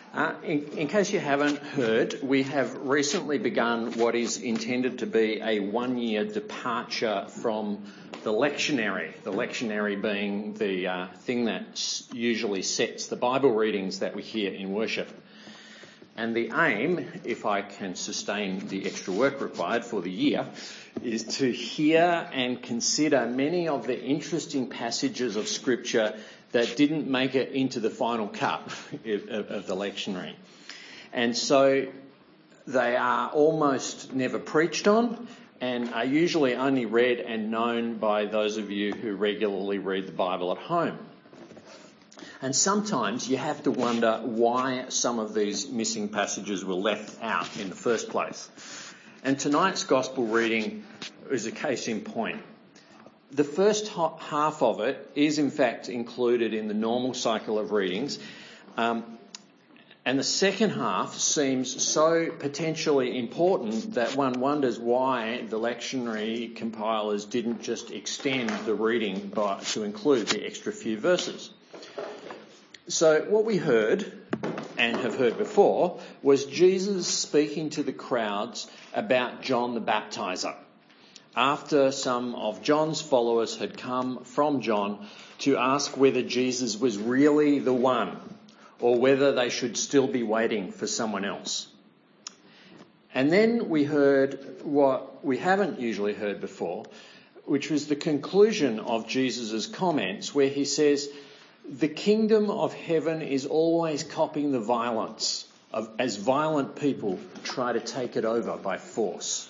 In case you haven't heard, we have recently begun what is intended to be a one-year departure from the lectionary. The lectionary being the thing that usually sets the Bible readings that we hear in worship. And the aim, if I can sustain the extra work required for the year, is to hear and consider many of the interesting passages of Scripture that didn't make it into the final cut of the lectionary. And so they are almost never preached on and are usually only read and known by those of you who regularly read the Bible at home. And sometimes you have to wonder why some of these missing passages were left out in the first place. And tonight's Gospel reading is a case in point. The first half of it is in fact included in the normal cycle of readings, and the second half seems so potentially important that one wonders why the lectionary compilers didn't just extend the reading to include the extra few verses. So what we heard, and have heard before, was Jesus speaking to the crowds about John the Baptizer, after some of John's followers had come from John to ask whether Jesus was really the one or whether they should still be waiting for someone else. And then we heard what we haven't usually heard before, which was the conclusion of Jesus' comments where he says, "The kingdom of heaven is always copying the violence as violent people try to take it over by force."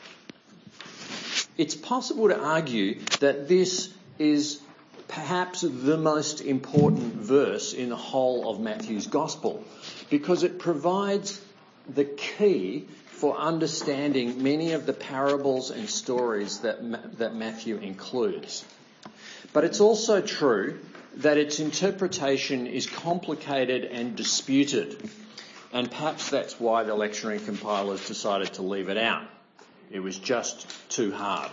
It's possible to argue that this is perhaps the most important verse in the whole of Matthew's Gospel because it provides the key for understanding many of the parables and stories that Matthew includes. But it's also true that its interpretation is complicated and disputed, and perhaps that's why the lectionary compilers decided to leave it out. It was just too hard.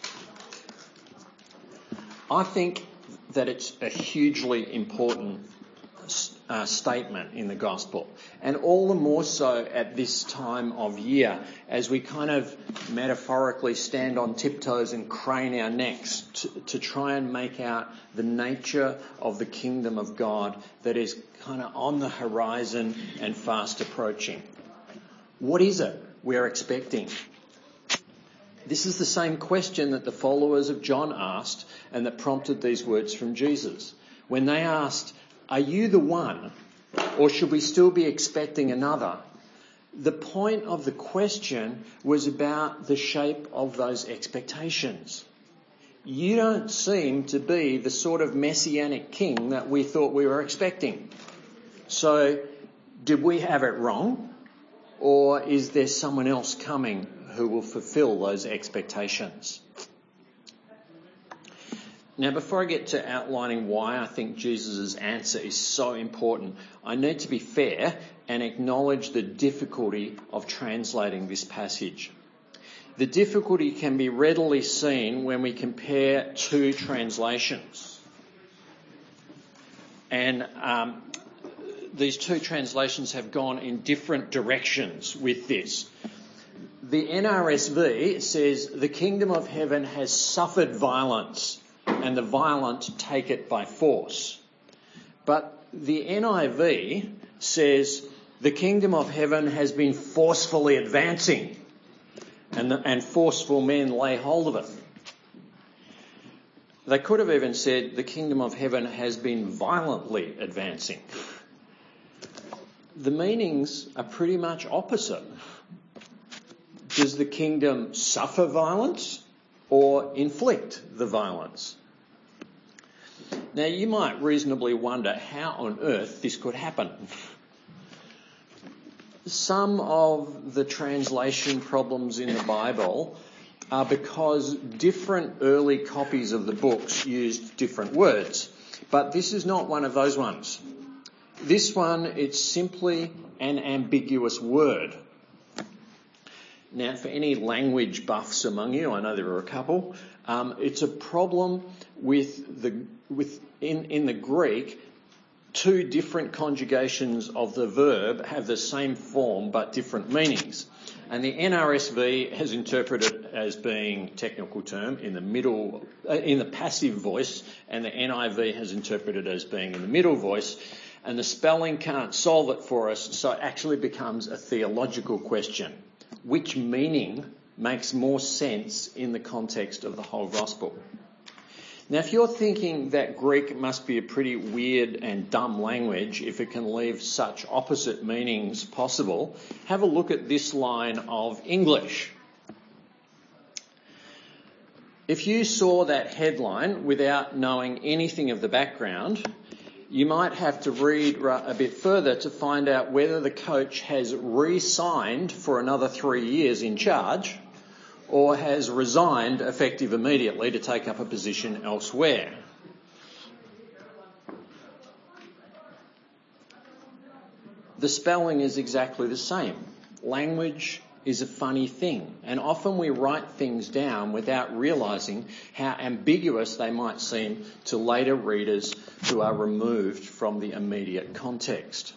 I think that it's a hugely important statement in the Gospel, and all the more so at this time of year as we kind of metaphorically stand on tiptoes and crane our necks to try and make out the nature of the kingdom of God that is kind of on the horizon and fast approaching. What is it we're expecting? This is the same question that the followers of John asked and that prompted these words from Jesus. When they asked, "Are you the one, or should we still be expecting another?" The point of the question was about the shape of those expectations. You don't seem to be the sort of messianic king that we thought we were expecting. So, did we have it wrong? Or is there someone else coming who will fulfill those expectations? Now, before I get to outlining why I think Jesus' answer is so important, I need to be fair and acknowledge the difficulty of translating this passage. The difficulty can be readily seen when we compare two translations. And these two translations have gone in different directions with this. The NRSV says, "The kingdom of heaven has suffered violence, and the violent take it by force." But the NIV says, "The kingdom of heaven has been forcefully advancing, and forceful men lay hold of it." They could have even said, "The kingdom of heaven has been violently advancing." The meanings are pretty much opposite. Does the kingdom suffer violence or inflict the violence? Now, you might reasonably wonder how on earth this could happen. Some of the translation problems in the Bible are because different early copies of the books used different words. But this is not one of those ones. This one, it's simply an ambiguous word. Now, for any language buffs among you, I know there are a couple, it's a problem in the Greek. two different conjugations of the verb have the same form but different meanings. And the NRSV has interpreted it as being, technical term, in the passive voice, and the NIV has interpreted it as being in the middle voice. And the spelling can't solve it for us, so it actually becomes a theological question. Which meaning makes more sense in the context of the whole gospel? Now, if you're thinking that Greek must be a pretty weird and dumb language if it can leave such opposite meanings possible, have a look at this line of English. If you saw that headline without knowing anything of the background, you might have to read a bit further to find out whether the coach has re-signed for another 3 years in charge, or has resigned effective immediately to take up a position elsewhere. The spelling is exactly the same. Language is a funny thing, and often we write things down without realising how ambiguous they might seem to later readers who are removed from the immediate context.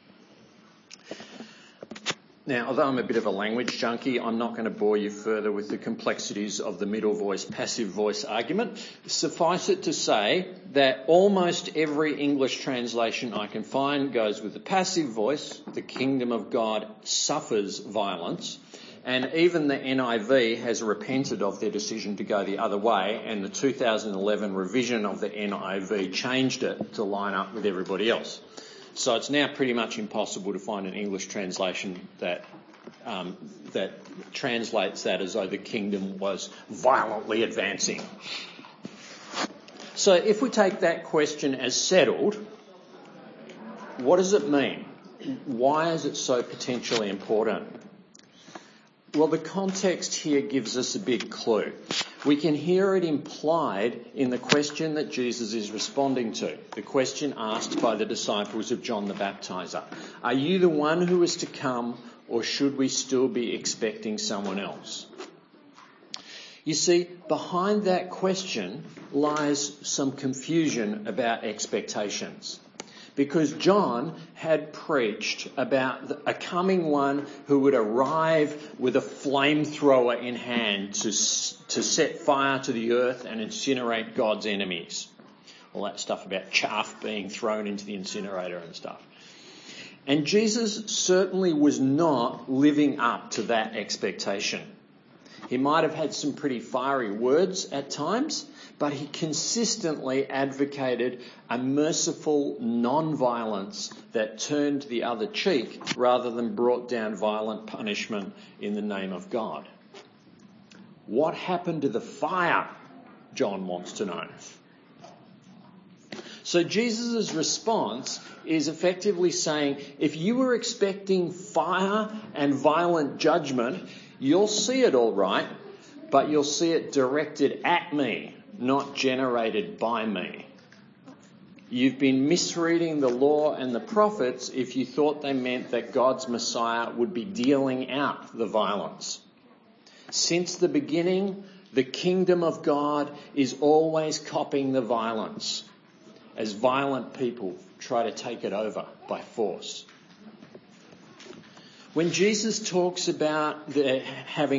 Now, although I'm a bit of a language junkie, I'm not going to bore you further with the complexities of the middle voice, passive voice argument. Suffice it to say that almost every English translation I can find goes with the passive voice, the kingdom of God suffers violence, and even the NIV has repented of their decision to go the other way, and the 2011 revision of the NIV changed it to line up with everybody else. So it's now pretty much impossible to find an English translation that translates that as though the kingdom was violently advancing. So if we take that question as settled, what does it mean? Why is it so potentially important? Well, the context here gives us a big clue. We can hear it implied in the question that Jesus is responding to, the question asked by the disciples of John the Baptizer. Are you the one who is to come, or should we still be expecting someone else? You see, behind that question lies some confusion about expectations. Because John had preached about a coming one who would arrive with a flamethrower in hand to set fire to the earth and incinerate God's enemies. All that stuff about chaff being thrown into the incinerator and stuff. And Jesus certainly was not living up to that expectation. He might have had some pretty fiery words at times, but he consistently advocated a merciful non-violence that turned the other cheek rather than brought down violent punishment in the name of God. What happened to the fire? John wants to know. So Jesus' response is effectively saying, if you were expecting fire and violent judgment, you'll see it all right, but you'll see it directed at me, not generated by me. You've been misreading the law and the prophets if you thought they meant that God's Messiah would be dealing out the violence. Since the beginning, the kingdom of God is always copying the violence as violent people try to take it over by force. When Jesus talks about there having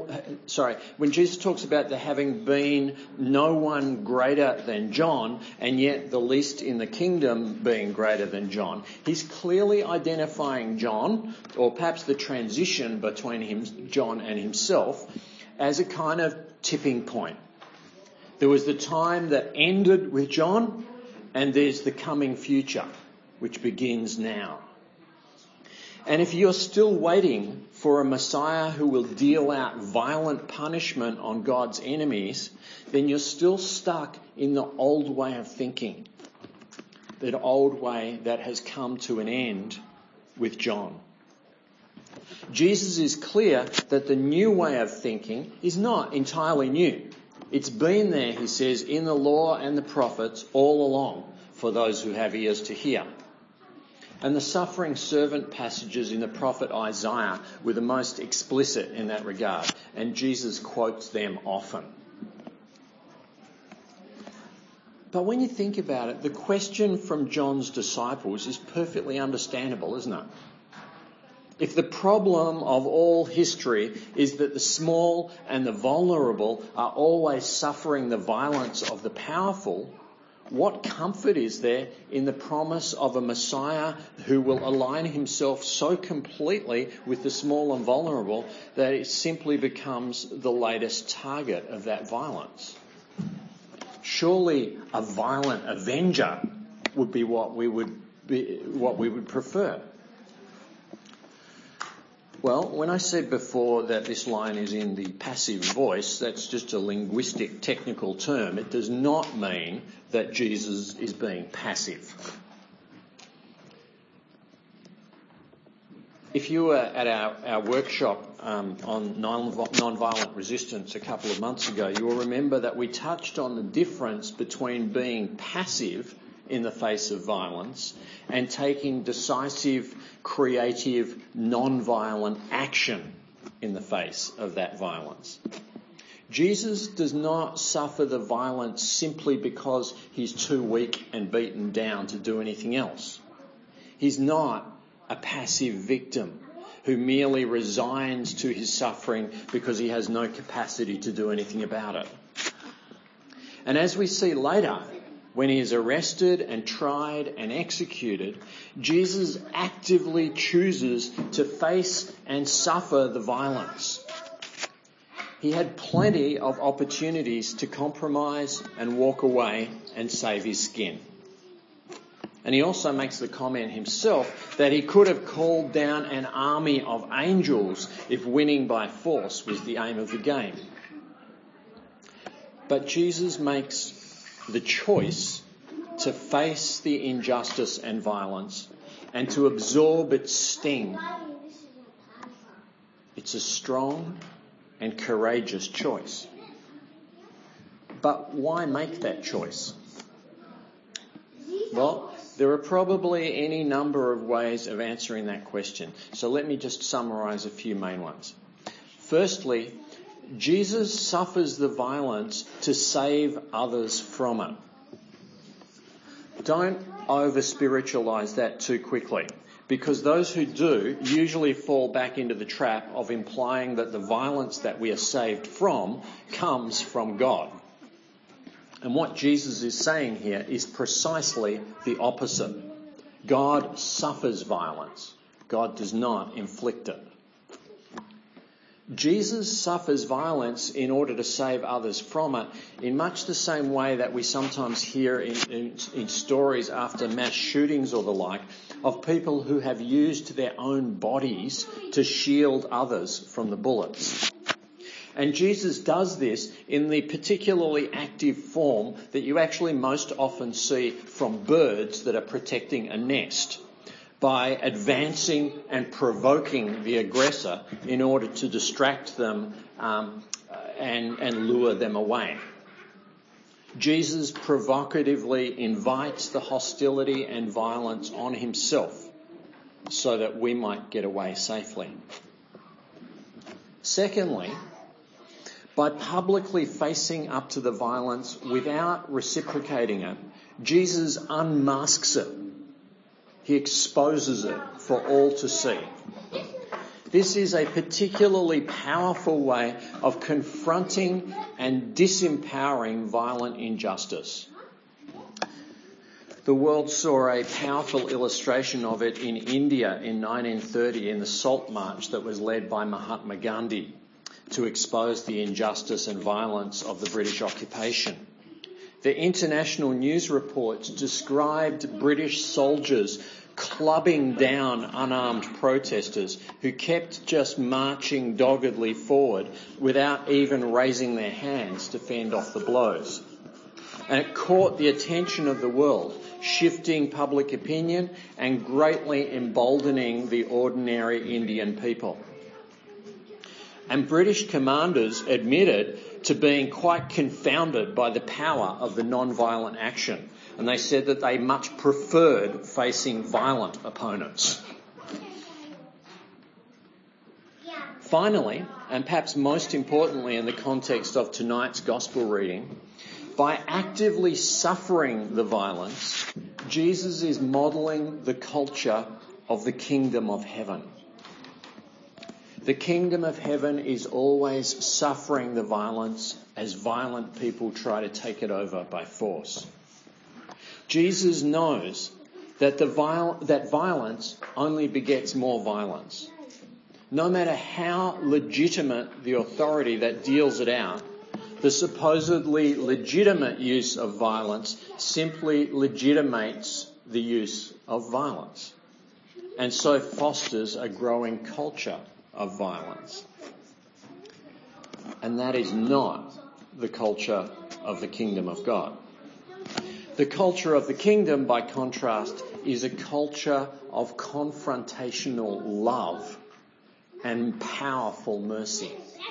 been no one greater than John, and yet the least in the kingdom being greater than John, he's clearly identifying John, or perhaps the transition between John and himself, as a kind of tipping point. There was the time that ended with John, and there's the coming future, which begins now. And if you're still waiting for a Messiah who will deal out violent punishment on God's enemies, then you're still stuck in the old way of thinking, that old way that has come to an end with John. Jesus is clear that the new way of thinking is not entirely new. It's been there, he says, in the law and the prophets all along for those who have ears to hear. And the suffering servant passages in the prophet Isaiah were the most explicit in that regard, and Jesus quotes them often. But when you think about it, the question from John's disciples is perfectly understandable, isn't it? If the problem of all history is that the small and the vulnerable are always suffering the violence of the powerful, what comfort is there in the promise of a Messiah who will align himself so completely with the small and vulnerable that it simply becomes the latest target of that violence? Surely a violent avenger would be what we would prefer. Well, when I said before that this line is in the passive voice, that's just a linguistic technical term. It does not mean that Jesus is being passive. If you were at our workshop on nonviolent resistance a couple of months ago, you will remember that we touched on the difference between being passive in the face of violence and taking decisive, creative, non-violent action in the face of that violence. Jesus does not suffer the violence simply because he's too weak and beaten down to do anything else. He's not a passive victim who merely resigns to his suffering because he has no capacity to do anything about it. And as we see later, when he is arrested and tried and executed, Jesus actively chooses to face and suffer the violence. He had plenty of opportunities to compromise and walk away and save his skin. And he also makes the comment himself that he could have called down an army of angels if winning by force was the aim of the game. But Jesus makes the choice to face the injustice and violence and to absorb its sting. It's a strong and courageous choice. But why make that choice? Well, there are probably any number of ways of answering that question. So let me just summarise a few main ones. Firstly, Jesus suffers the violence to save others from it. Don't over-spiritualise that too quickly, because those who do usually fall back into the trap of implying that the violence that we are saved from comes from God. And what Jesus is saying here is precisely the opposite. God suffers violence. God does not inflict it. Jesus suffers violence in order to save others from it in much the same way that we sometimes hear in stories after mass shootings or the like of people who have used their own bodies to shield others from the bullets. And Jesus does this in the particularly active form that you actually most often see from birds that are protecting a nest, by advancing and provoking the aggressor in order to distract them and lure them away. Jesus provocatively invites the hostility and violence on himself so that we might get away safely. Secondly, by publicly facing up to the violence without reciprocating it, Jesus unmasks it. He exposes it for all to see. This is a particularly powerful way of confronting and disempowering violent injustice. The world saw a powerful illustration of it in India in 1930 in the Salt March that was led by Mahatma Gandhi to expose the injustice and violence of the British occupation. The international news reports described British soldiers clubbing down unarmed protesters who kept just marching doggedly forward without even raising their hands to fend off the blows. And it caught the attention of the world, shifting public opinion and greatly emboldening the ordinary Indian people. And British commanders admitted to being quite confounded by the power of the non-violent action. And they said that they much preferred facing violent opponents. Finally, and perhaps most importantly in the context of tonight's gospel reading, By actively suffering the violence, Jesus is modelling the culture of the kingdom of heaven. The kingdom of heaven is always suffering the violence as violent people try to take it over by force. Jesus knows that that violence only begets more violence. No matter how legitimate the authority that deals it out, the supposedly legitimate use of violence simply legitimates the use of violence, and so fosters a growing culture of violence. And that is not the culture of the kingdom of God. The culture of the kingdom, by contrast, is a culture of confrontational love and powerful mercy.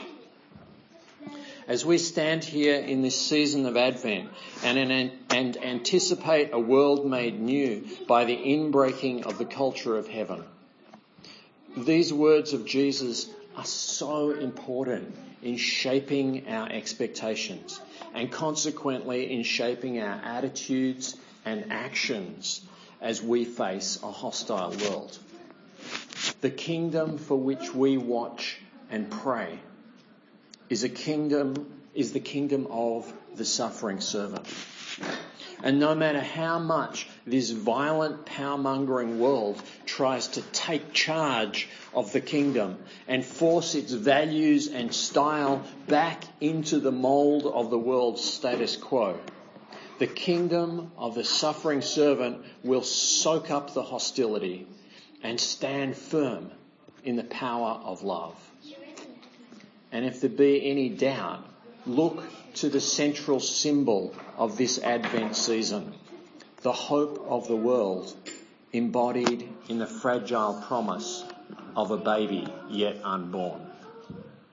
As we stand here in this season of Advent and anticipate a world made new by the inbreaking of the culture of heaven, these words of Jesus are so important in shaping our expectations and consequently in shaping our attitudes and actions as we face a hostile world. The kingdom for which we watch and pray is the kingdom of the suffering servant. And no matter how much this violent, power-mongering world tries to take charge of the kingdom and force its values and style back into the mould of the world's status quo, the kingdom of the suffering servant will soak up the hostility and stand firm in the power of love. And if there be any doubt, look to the central symbol of this Advent season, the hope of the world embodied in the fragile promise of a baby yet unborn.